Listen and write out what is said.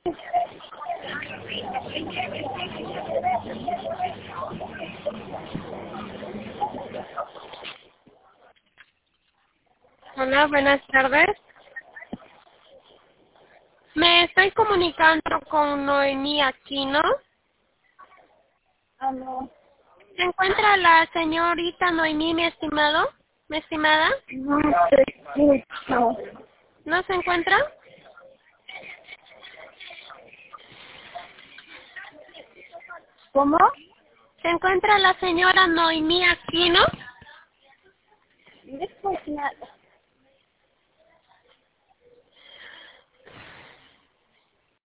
Hola, buenas tardes. Me estoy comunicando con Noemí Aquino. No, ¿Se encuentra la señorita Noemí, mi estimado? ¿Mi estimada? no sé, no. ¿No se encuentra? ¿Cómo? ¿Se encuentra la señora Noemí Aquino? Después nada.